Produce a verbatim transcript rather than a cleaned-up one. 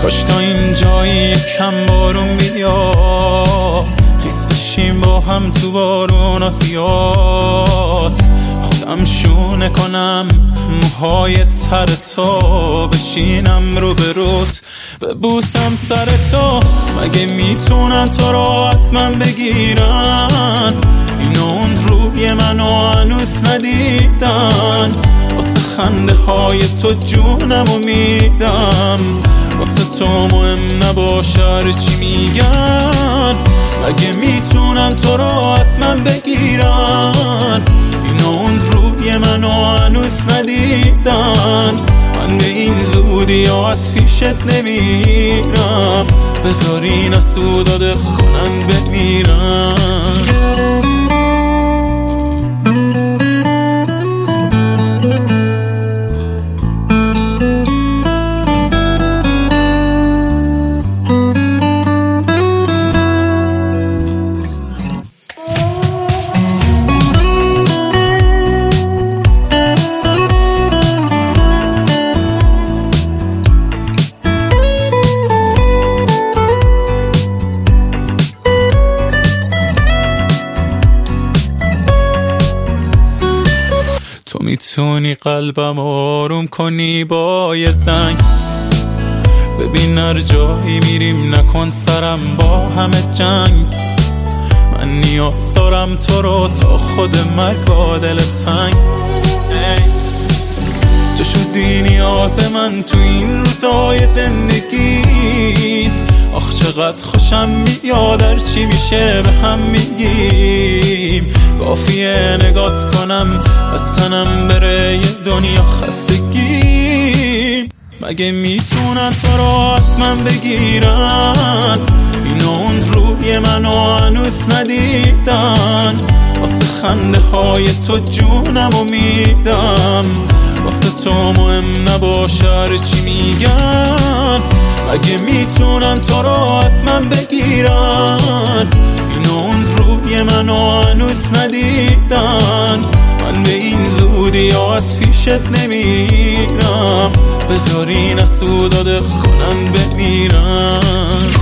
کاش تا اینجایی یکم بارون بیاد، خیس بشیم با هم تو بارون زیاد. خودم شونه کنم موهای تر تو، بشینم رو به روت ببوسم سر تو. مگه میتونن تو رو از من بگیرن؟ اینو اون روی منو هنوز ندیدن. واسه خنده های تو جونمو میدم، واسه تو مهم نباشه هر چی میگن. مگه میتونن تو رو از من بگیرن؟ اینو اون روی منو هنوز ندیدن. من به این زودی ها از پیشت نمیرم، بذاری نسود داده کنن بمیرم. تو میتونی قلبم آروم کنی با یه زنگ، ببین هر جایی میریم نکن سرم با همه جنگ. من نیاز دارم تو رو تا خود مرگ با دل تنگ. تو شدی نیاز من تو این روزای زندگیت. آخ چقدر خوشم میاد هر چی میشه به هم میگیم. کافیه نگات کنم از تنم بره یه دنیا خستگی. مگه میتونن تو رو از من بگیرن؟ اینو اون روی منو هنوز ندیدن. واسه خنده های تو جونمو میدم، واسه تو مهم نباشه هر چی میگن. مگه میتونن تو رو از من بگیرن؟ اینو اون روی منو هنوز ندیدن. من به این زودی ها از پیشت نمیرم، بذاری نسود داده کنن بمیرم.